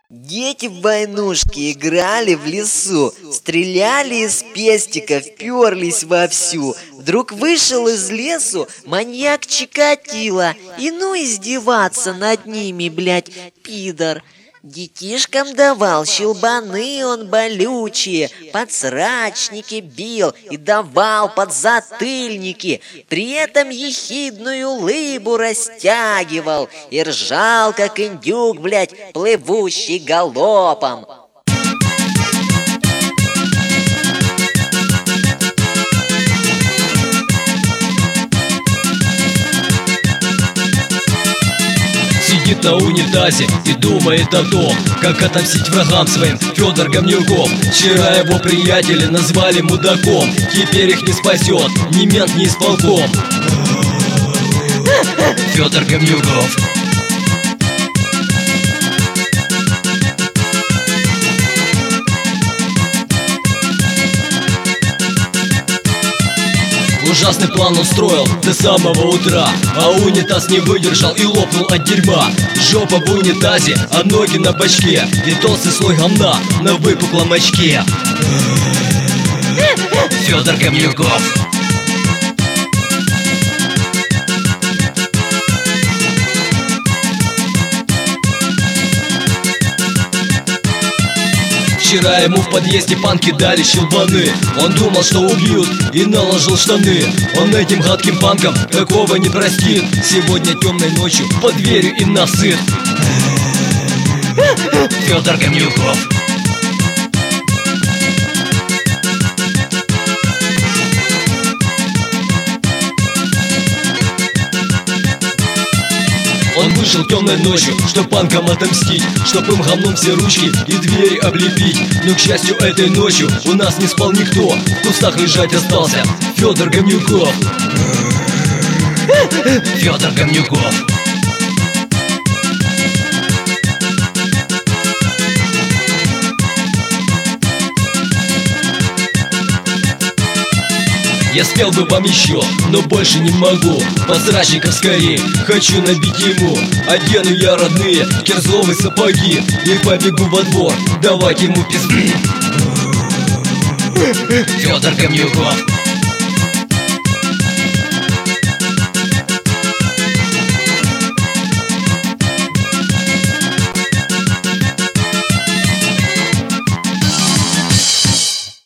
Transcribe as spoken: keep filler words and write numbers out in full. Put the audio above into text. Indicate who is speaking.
Speaker 1: Дети в войнушки играли в лесу, стреляли из пестиков, перлись вовсю. Вдруг вышел из лесу маньяк Чикатило, и ну издеваться над ними, блядь, пидор. Детишкам давал щелбаны он болючие, подсрачники бил и давал подзатыльники, при этом ехидную лыбу растягивал и ржал, как индюк, блядь, плывущий галопом.
Speaker 2: Сидит на унитазе и думает о том, как отомстить врагам своим. Федор Гамнюков. Вчера его приятели назвали мудаком. Теперь их не спасет ни мент, ни исполком. Федор Гамнюков. Ужасный план он строил до самого утра, а унитаз не выдержал и лопнул от дерьма. Жопа в унитазе, а ноги на бачке, и толстый слой говна на выпуклом очке. Федор Гамнюков. Вчера ему в подъезде панки дали щелбаны. Он думал, что убьют, и наложил штаны. Он этим гадким панкам такого не простит. Сегодня темной ночью под дверью им насыт. Федор Гамнюков. Он вышел темной ночью, чтоб панкам отомстить, чтоб им говном все ручки и двери облепить. Но, к счастью, этой ночью у нас не спал никто. В кустах лежать остался Федор Гамнюков. Федор Гамнюков. Я спел бы вам еще, но больше не могу. Подсрачников скорее хочу набить ему. Одену я родные кирзовые сапоги и побегу во двор давать ему пизды. Федор Гамнюков.